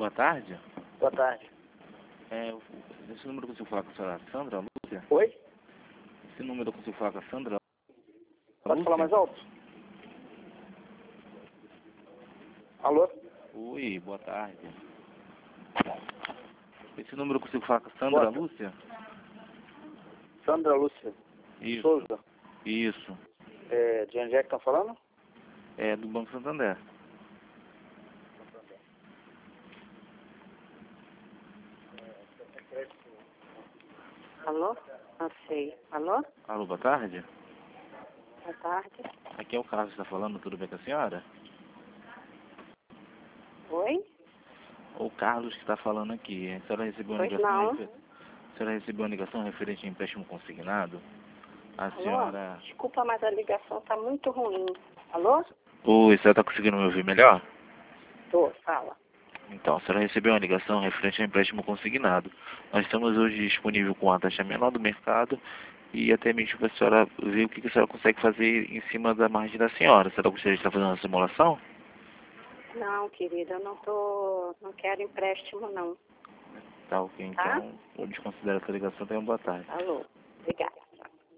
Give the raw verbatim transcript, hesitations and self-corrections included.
boa tarde. Boa tarde. É, esse número eu consigo falar com a senhora Sandra Lúcia? Oi? Esse número eu consigo falar com a Sandra Pode Lúcia? falar mais alto? Alô? Oi, boa tarde. Esse número eu consigo falar com a Sandra Boa. Lúcia? Sandra Lúcia Isso. Souza. Isso. É, de onde é que tá falando? É do Banco Santander. Alô? Não sei. Alô? Alô, boa tarde. Boa tarde. Aqui é o Carlos que está falando, tudo bem com a senhora? Oi? O Carlos que está falando aqui. A senhora recebeu uma Pois ligação, não. refer... a senhora recebeu uma ligação referente a empréstimo consignado? A Alô? senhora... Desculpa, mas a ligação tá muito ruim. Alô? Oi, a senhora está conseguindo me ouvir melhor? Tô, fala. Então, a senhora recebeu uma ligação referente a empréstimo consignado. Nós estamos hoje disponível com a taxa menor do mercado e até mesmo para a senhora ver o que a senhora consegue fazer em cima da margem da senhora. A senhora gostaria de estar fazendo uma simulação? Não, querida, eu não tô... Não quero empréstimo, não. Tá, ok. Tá? Então, eu desconsidero essa ligação. Tenha uma boa tarde. Alô? Obrigada.